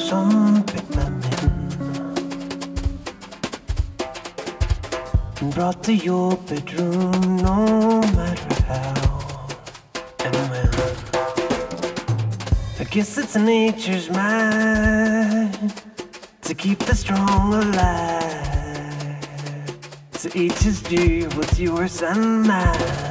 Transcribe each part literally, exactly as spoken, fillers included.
some picked them in and brought to your bedroom, no matter how and when. I guess it's nature's mind to keep the strong alive. To each his due, what's yours and mine.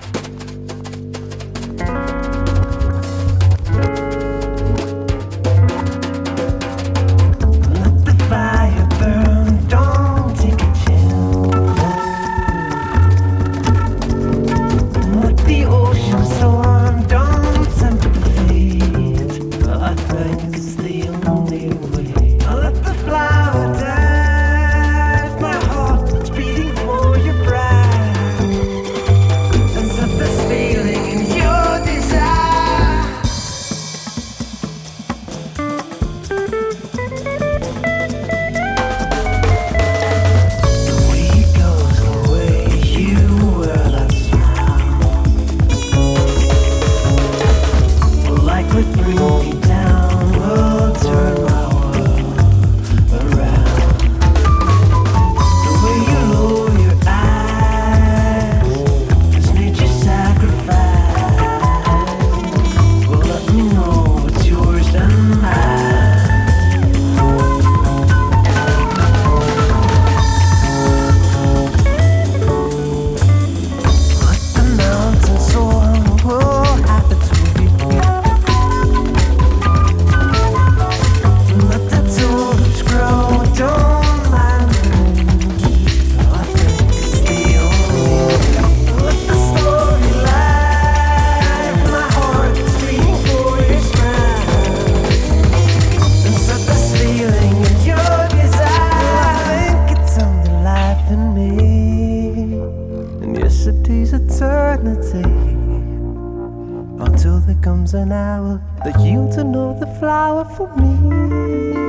Until there comes an hour that yields another flower for me.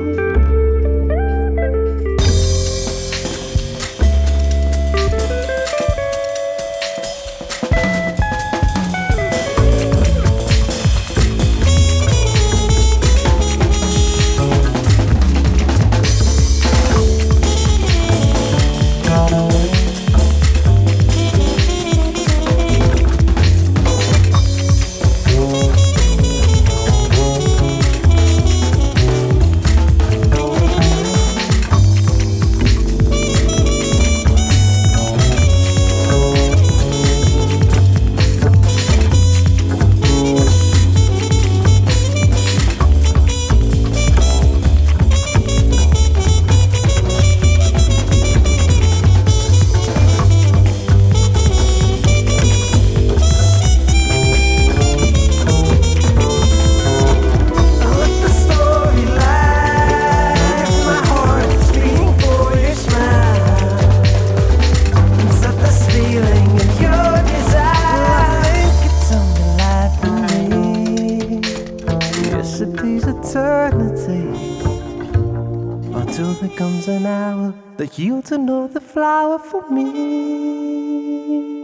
Until there comes an hour that yields another flower for me.